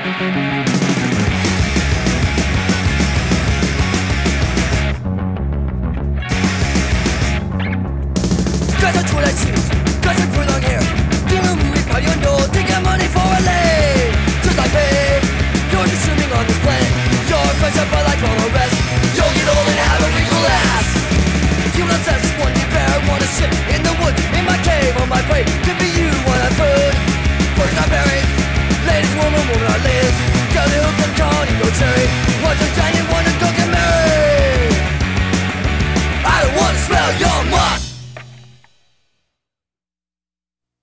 Cause I truly choose, cause I belong here. Doing a movie, how you know, taking money for a lay. Just like hey, you're just swimming on this plane.